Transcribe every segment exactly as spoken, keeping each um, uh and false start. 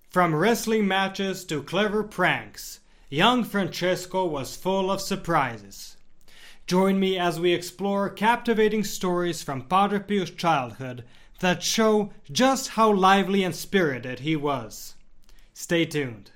From wrestling matches to clever pranks, young Francesco was full of surprises. Join me as we explore captivating stories from Padre Pio's childhood that show just how lively and spirited he was. Stay tuned.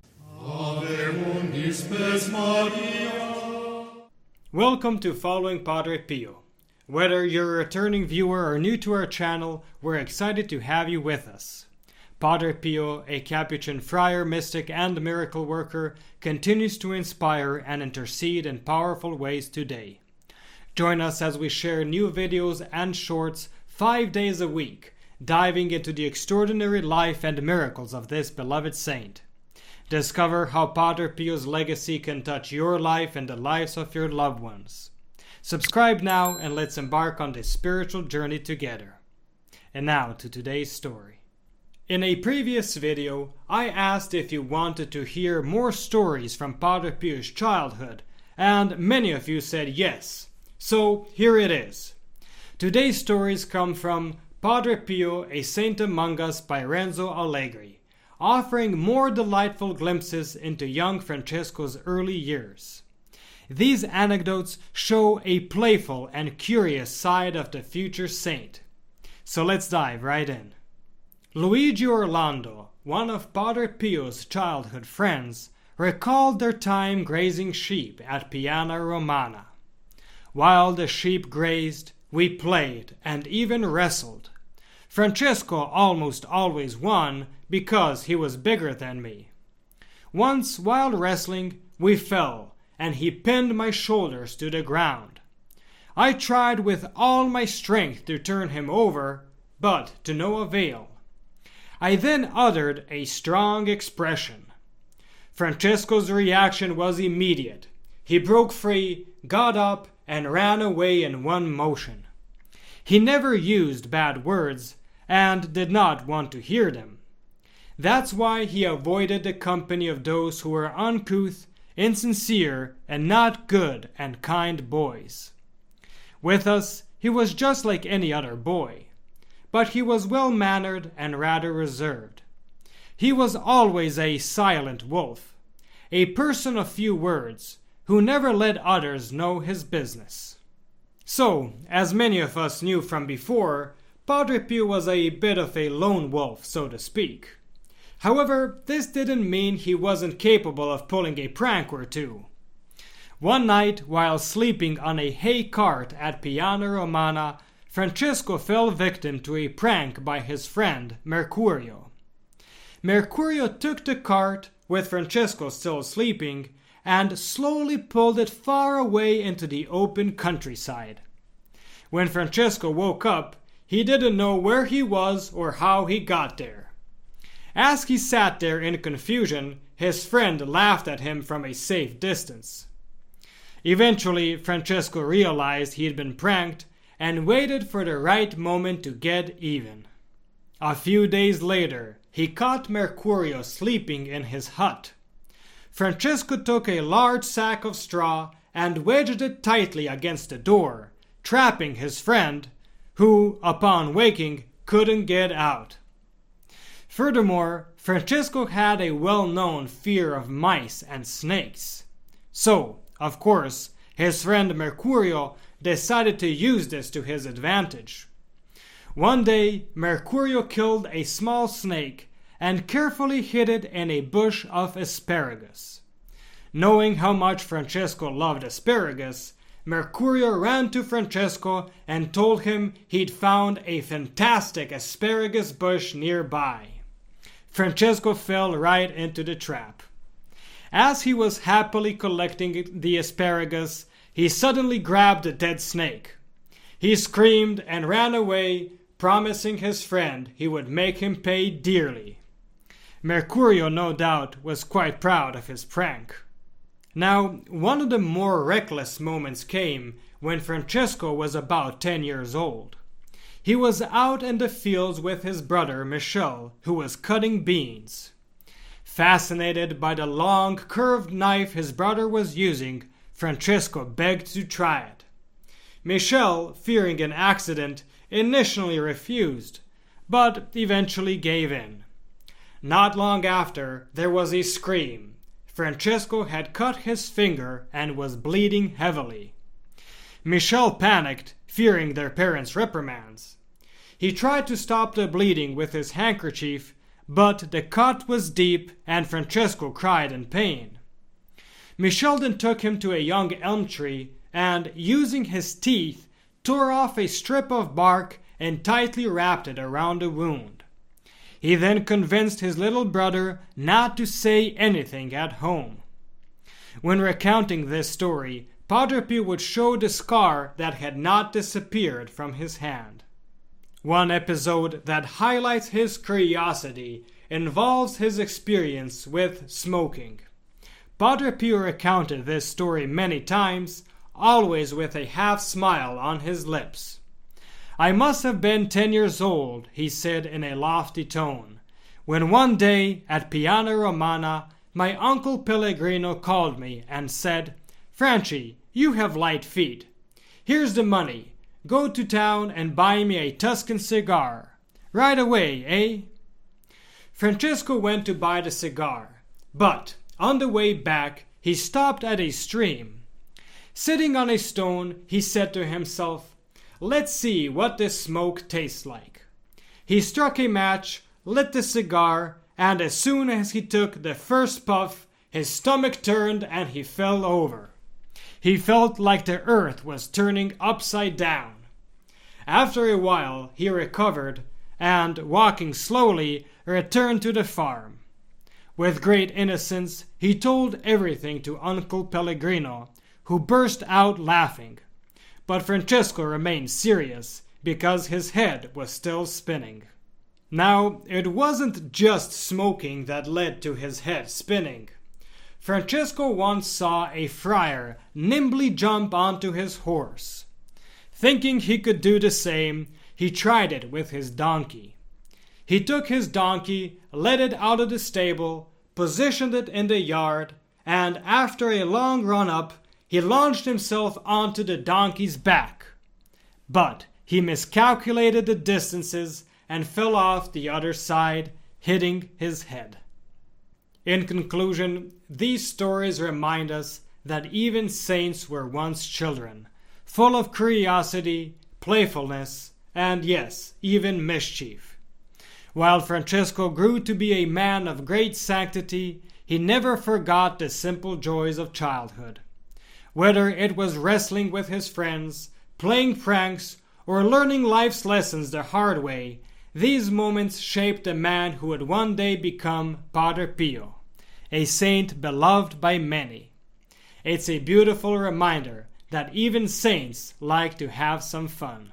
Welcome to Following Padre Pio. Whether you're a returning viewer or new to our channel, we're excited to have you with us. Padre Pio, a Capuchin friar, mystic, and miracle worker, continues to inspire and intercede in powerful ways today. Join us as we share new videos and shorts five days a week, diving into the extraordinary life and miracles of this beloved saint. Discover how Padre Pio's legacy can touch your life and the lives of your loved ones. Subscribe now and let's embark on this spiritual journey together. And now to today's story. In a previous video, I asked if you wanted to hear more stories from Padre Pio's childhood, and many of you said yes. So here it is. Today's stories come from Padre Pio, a Saint Among Us by Renzo Allegri, offering more delightful glimpses into young Francesco's early years. These anecdotes show a playful and curious side of the future saint. So let's dive right in. Luigi Orlando, one of Padre Pio's childhood friends, recalled their time grazing sheep at Piana Romana. While the sheep grazed, we played and even wrestled. Francesco almost always won because he was bigger than me. Once, while wrestling, we fell, and he pinned my shoulders to the ground. I tried with all my strength to turn him over, but to no avail. I then uttered a strong expression. Francesco's reaction was immediate. He broke free, got up, and ran away in one motion. He never used bad words, and did not want to hear them. That's why he avoided the company of those who were uncouth, insincere, and not good and kind boys. With us, he was just like any other boy. But he was well-mannered and rather reserved. He was always a silent wolf, a person of few words, who never let others know his business. So, as many of us knew from before, Padre Pio was a bit of a lone wolf, so to speak. However, this didn't mean he wasn't capable of pulling a prank or two. One night, while sleeping on a hay cart at Piana Romana, Francesco fell victim to a prank by his friend Mercurio. Mercurio took the cart, with Francesco still sleeping, and slowly pulled it far away into the open countryside. When Francesco woke up, he didn't know where he was or how he got there. As he sat there in confusion, his friend laughed at him from a safe distance. Eventually, Francesco realized he had been pranked and waited for the right moment to get even. A few days later, he caught Mercurio sleeping in his hut. Francesco took a large sack of straw and wedged it tightly against the door, trapping his friend, who, upon waking, couldn't get out. Furthermore, Francesco had a well-known fear of mice and snakes. So, of course, his friend Mercurio decided to use this to his advantage. One day, Mercurio killed a small snake and carefully hid it in a bush of asparagus. Knowing how much Francesco loved asparagus, Mercurio ran to Francesco and told him he'd found a fantastic asparagus bush nearby. Francesco fell right into the trap. As he was happily collecting the asparagus, he suddenly grabbed the dead snake. He screamed and ran away, promising his friend he would make him pay dearly. Mercurio, no doubt, was quite proud of his prank. Now, one of the more reckless moments came when Francesco was about ten years old. He was out in the fields with his brother Michel, who was cutting beans. Fascinated by the long, curved knife his brother was using, Francesco begged to try it. Michel, fearing an accident, initially refused, but eventually gave in. Not long after, there was a scream. Francesco had cut his finger and was bleeding heavily. Michel panicked, fearing their parents' reprimands. He tried to stop the bleeding with his handkerchief, but the cut was deep and Francesco cried in pain. Michel then took him to a young elm tree and, using his teeth, tore off a strip of bark and tightly wrapped it around the wound. He then convinced his little brother not to say anything at home. When recounting this story, Padre Pio would show the scar that had not disappeared from his hand. One episode that highlights his curiosity involves his experience with smoking. Padre Pio recounted this story many times, always with a half smile on his lips. "I must have been ten years old," he said in a lofty tone, "when one day at Piana Romana my uncle Pellegrino called me and said, 'Franchi, you have light feet. Here's the money. Go to town and buy me a Tuscan cigar. Right away, eh?' Francesco went to buy the cigar, but on the way back he stopped at a stream. Sitting on a stone, he said to himself, 'Let's see what this smoke tastes like.' He struck a match, lit the cigar, and as soon as he took the first puff, his stomach turned and he fell over. He felt like the earth was turning upside down. After a while, he recovered and, walking slowly, returned to the farm. With great innocence, he told everything to Uncle Pellegrino, who burst out laughing. But Francesco remained serious because his head was still spinning. Now, it wasn't just smoking that led to his head spinning. Francesco once saw a friar nimbly jump onto his horse. Thinking he could do the same, he tried it with his donkey. He took his donkey, led it out of the stable, positioned it in the yard, and after a long run-up, he launched himself onto the donkey's back. But he miscalculated the distances and fell off the other side, hitting his head. In conclusion, these stories remind us that even saints were once children, full of curiosity, playfulness, and yes, even mischief. While Francesco grew to be a man of great sanctity, he never forgot the simple joys of childhood. Whether it was wrestling with his friends, playing pranks, or learning life's lessons the hard way, these moments shaped the man who would one day become Padre Pio, a saint beloved by many. It's a beautiful reminder that even saints like to have some fun.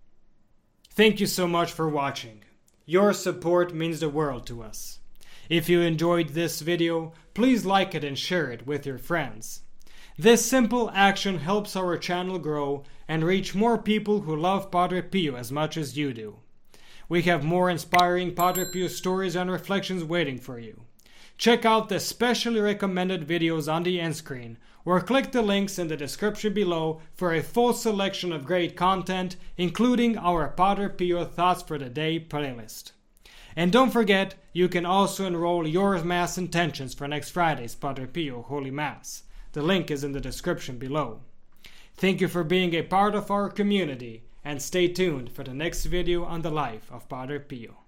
Thank you so much for watching. Your support means the world to us. If you enjoyed this video, please like it and share it with your friends. This simple action helps our channel grow and reach more people who love Padre Pio as much as you do. We have more inspiring Padre Pio stories and reflections waiting for you. Check out the specially recommended videos on the end screen, or click the links in the description below for a full selection of great content, including our Padre Pio Thoughts for the Day playlist. And don't forget, you can also enroll your Mass intentions for next Friday's Padre Pio Holy Mass. The link is in the description below. Thank you for being a part of our community, and stay tuned for the next video on the life of Padre Pio.